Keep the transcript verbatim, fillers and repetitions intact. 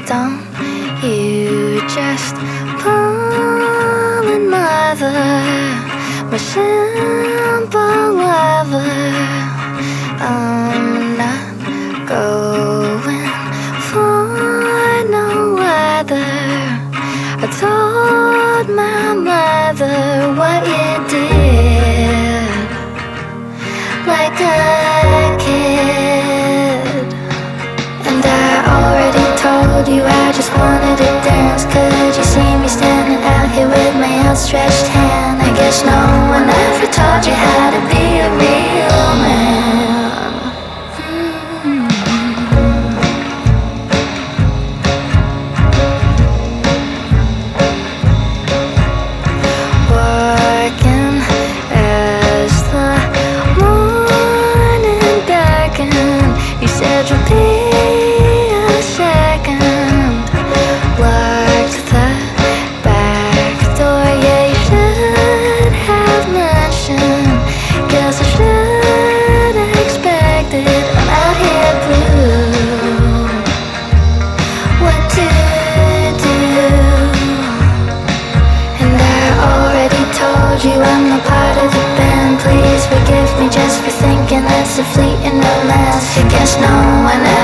don't you just fall in mother, my simple lover. I'm not going for no other. I told my mother what you did, like a kid. And I already told you I just wanted to dance. Could you see me standing out here with my outstretched hand? I guess no one ever taught you how to be a real man. Working as the morning darkened, you said you'll be a second. Locked the back door, yeah, you should have mentioned. Guess I should have expected. I'm out here blue. What to do? And I already told you I'm not part of the band. Please forgive me just for thinking that's a fleeting romance. I guess no one